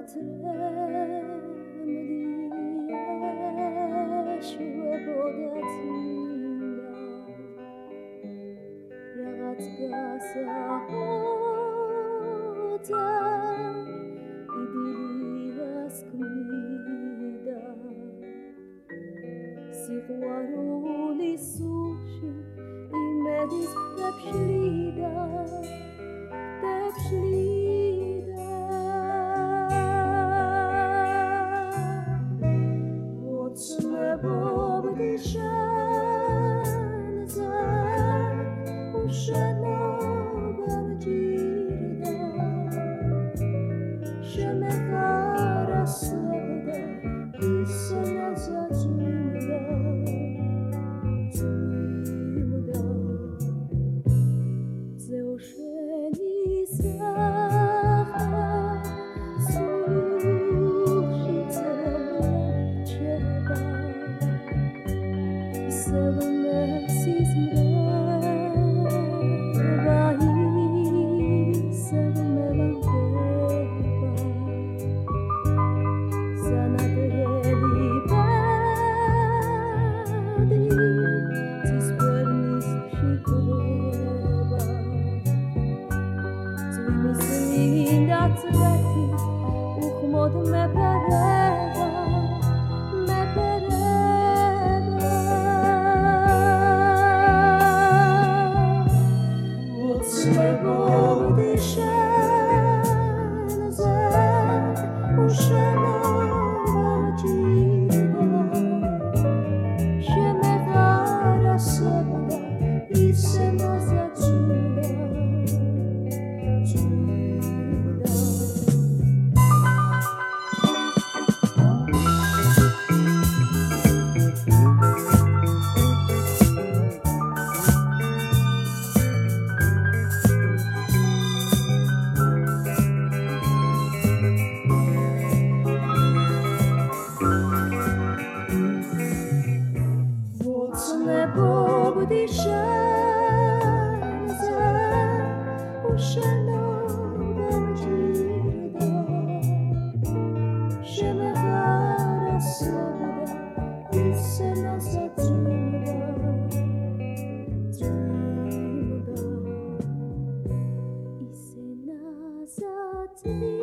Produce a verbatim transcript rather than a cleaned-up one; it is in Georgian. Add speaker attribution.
Speaker 1: tremlie შვებოდაცინდა რაღაც გასაოცარ იდილიას ქმნიდა სიყვარულის სულში იმედის დაფშლიდა დაფშლიდა ოცნებობდი შენზე უშენობა მჭირდა შემეყარა სევდა ისე ნაზაძვინდა ძვიმდა ძეო შენი სახე სულში წამოჩერდა ისევ მესიზმრება ისევ მელანქება სანადრელი ბედი ცისფერნის შიგრება ძვიმის მინდა წვეთი უხმოდ მეფერება მეფერება ოცნებობდი შენზე უშენობა მჭირდა შემეყარა სევდა ისე ნაზაძვინდა ძვიმდა ოცნებობდი შენზე უშენობა მჭირდა შემეყარა სევდა ისე ნაზაძვინდა ძვიმდა ისე ნაზაძვინდა